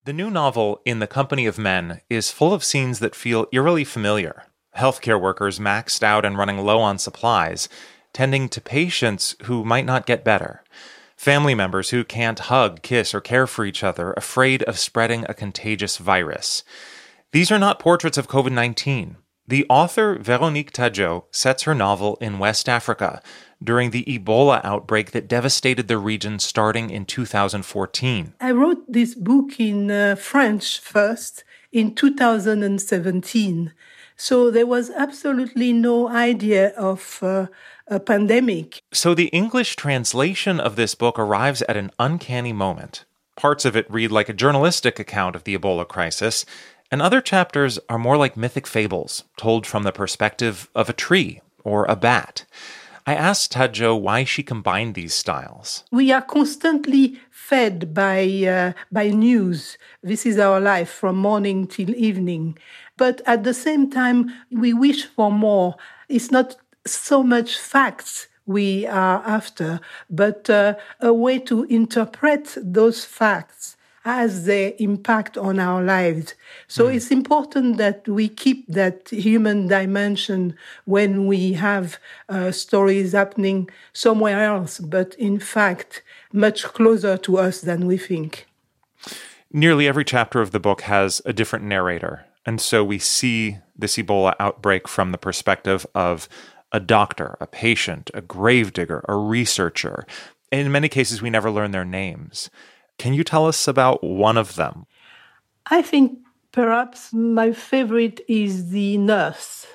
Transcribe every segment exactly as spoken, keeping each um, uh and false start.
The new novel, In the Company of Men, is full of scenes that feel eerily familiar. Healthcare workers maxed out and running low on supplies, tending to patients who might not get better. Family members who can't hug, kiss, or care for each other, afraid of spreading a contagious virus. These are not portraits of covid nineteen. The author, Véronique Tadjo, sets her novel in West Africa during the Ebola outbreak that devastated the region starting in two thousand fourteen. I wrote this book in uh, French first in two thousand seventeen. So there was absolutely no idea of uh, a pandemic. So the English translation of this book arrives at an uncanny moment. Parts of it read like a journalistic account of the Ebola crisis, and other chapters are more like mythic fables, told from the perspective of a tree or a bat. I asked Tadjo why she combined these styles. We are constantly fed by uh, by news. This is our life from morning till evening. But at the same time, we wish for more. It's not so much facts we are after, but uh, a way to interpret those facts as they impact on our lives. So mm. it's important that we keep that human dimension when we have uh, stories happening somewhere else, but in fact, much closer to us than we think. Nearly every chapter of the book has a different narrator. And so we see this Ebola outbreak from the perspective of a doctor, a patient, a gravedigger, a researcher. In many cases, we never learn their names. Can you tell us about one of them? I think perhaps my favorite is the nurse,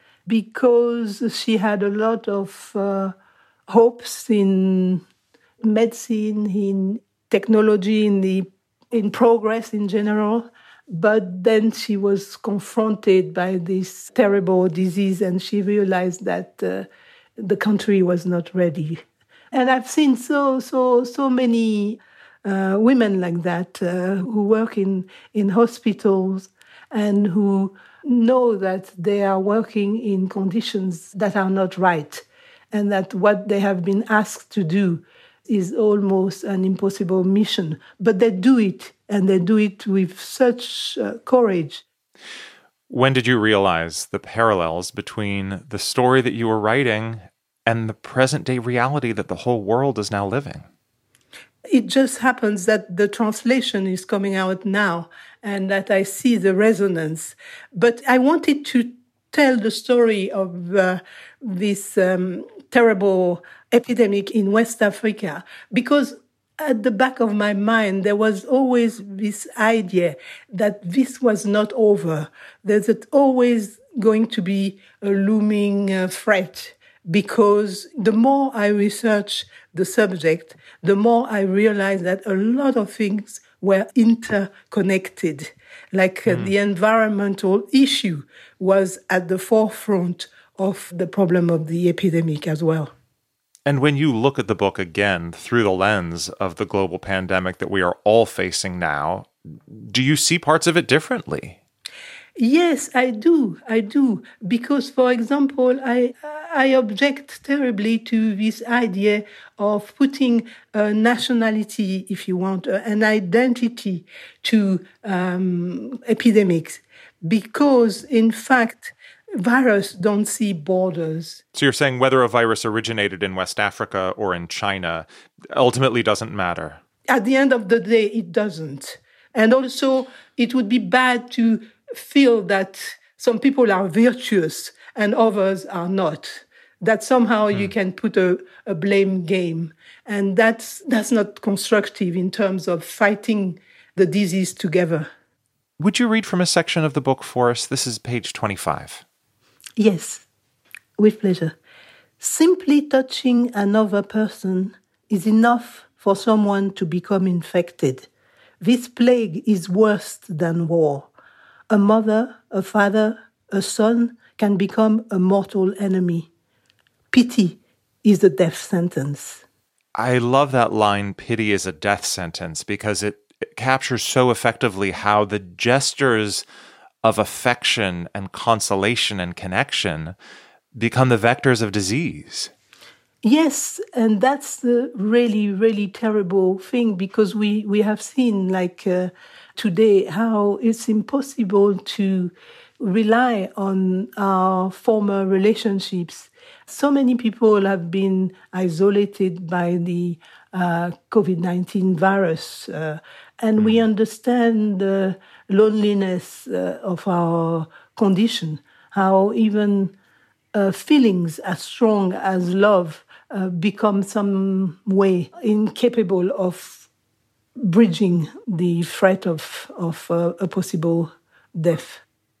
because she had a lot of uh, hopes in medicine, in technology, in the in progress in general. But then she was confronted by this terrible disease, and she realized that uh, the country was not ready. And I've seen so, so, so many uh, women like that uh, who work in, in hospitals and who know that they are working in conditions that are not right, and that what they have been asked to do is almost an impossible mission. But they do it, and they do it with such uh, courage. When did you realize the parallels between the story that you were writing and the present-day reality that the whole world is now living? It just happens that the translation is coming out now, and that I see the resonance. But I wanted to tell the story of uh, this um, terrible epidemic in West Africa, because at the back of my mind, there was always this idea that this was not over. There's always going to be a looming uh, threat, because the more I research the subject, the more I realize that a lot of things were interconnected. Like uh, mm. the environmental issue was at the forefront of the problem of the epidemic as well. And when you look at the book again through the lens of the global pandemic that we are all facing now, do you see parts of it differently? Yes, I do. I do. Because, for example, I I object terribly to this idea of putting a nationality, if you want, an identity to um, epidemics. Because, in fact, viruses don't see borders. So you're saying whether a virus originated in West Africa or in China ultimately doesn't matter? At the end of the day, it doesn't. And also, it would be bad to feel that some people are virtuous and others are not. That somehow mm. you can put a, a blame game. And that's, that's not constructive in terms of fighting the disease together. Would you read from a section of the book for us? This is page twenty-five. Yes, with pleasure. Simply touching another person is enough for someone to become infected. This plague is worse than war. A mother, a father, a son can become a mortal enemy. Pity is a death sentence. I love that line, pity is a death sentence, because it, it captures so effectively how the gestures of affection and consolation and connection become the vectors of disease. Yes, and that's the really, really terrible thing, because we, we have seen, like, uh, today how it's impossible to rely on our former relationships. So many people have been isolated by the uh, COVID nineteen virus, uh, and we understand the loneliness uh, of our condition, how even uh, feelings as strong as love uh, become some way incapable of bridging the threat of, of uh, a possible death.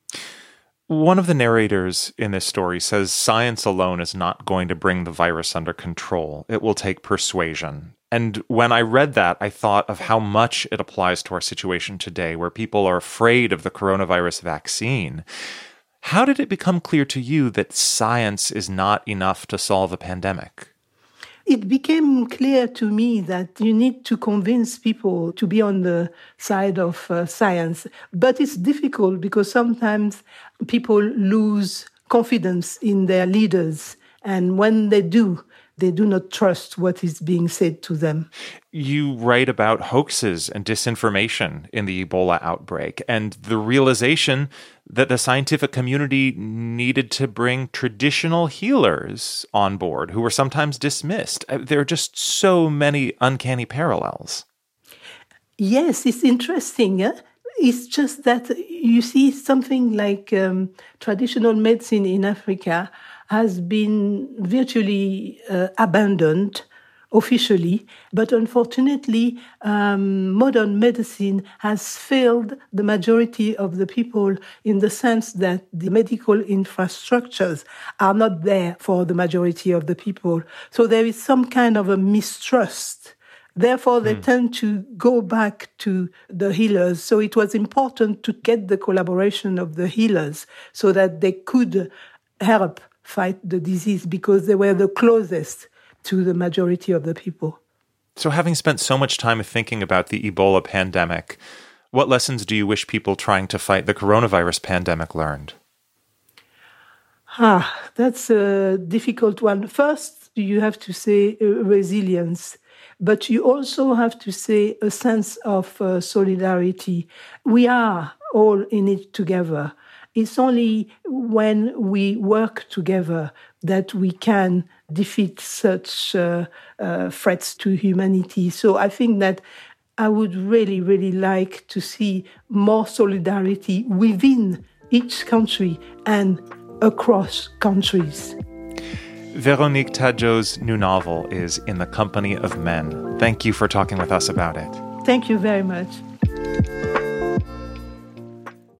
One of the narrators in this story says science alone is not going to bring the virus under control. It will take persuasion. And when I read that, I thought of how much it applies to our situation today, where people are afraid of the coronavirus vaccine. How did it become clear to you that science is not enough to solve a pandemic? It became clear to me that you need to convince people to be on the side of uh, science. But it's difficult because sometimes people lose confidence in their leaders. And when they do, they do not trust what is being said to them. You write about hoaxes and disinformation in the Ebola outbreak and the realization that the scientific community needed to bring traditional healers on board who were sometimes dismissed. There are just so many uncanny parallels. Yes, it's interesting. Eh? It's just that you see something like um, traditional medicine in Africa has been virtually uh, abandoned officially, but unfortunately, um, modern medicine has failed the majority of the people in the sense that the medical infrastructures are not there for the majority of the people. So there is some kind of a mistrust. Therefore, they mm. tend to go back to the healers. So it was important to get the collaboration of the healers so that they could help fight the disease because they were the closest to the majority of the people. So having spent so much time thinking about the Ebola pandemic, what lessons do you wish people trying to fight the coronavirus pandemic learned? Ah, that's a difficult one. First, you have to say uh, resilience, but you also have to say a sense of uh, solidarity. We are all in it together. It's only when we work together that we can defeat such uh, uh, threats to humanity. So I think that I would really, really like to see more solidarity within each country and across countries. Véronique Tadjo's new novel is In the Company of Men. Thank you for talking with us about it. Thank you very much.